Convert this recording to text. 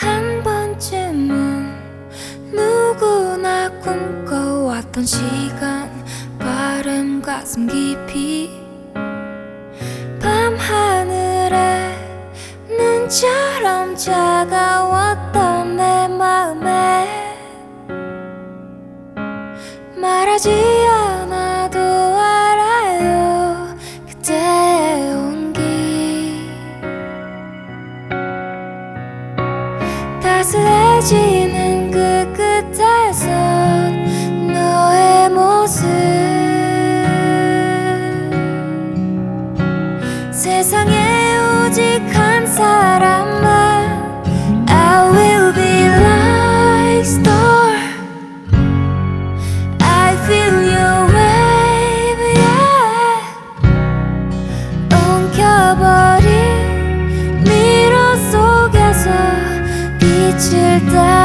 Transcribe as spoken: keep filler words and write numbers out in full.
한 번쯤은 누구나 꿈꿔왔던 시간, 빠른 가슴 깊이 밤하늘에 눈처럼 차가웠던 내 마음에 말하지 않아도 알아요 그때의 온기. 따스해지는 그 끝에선 너의 모습, 세상에 오직 한 사람만 I will be like star. I feel your wave, yeah. 엉켜버린 미로 속에서 빛을 따라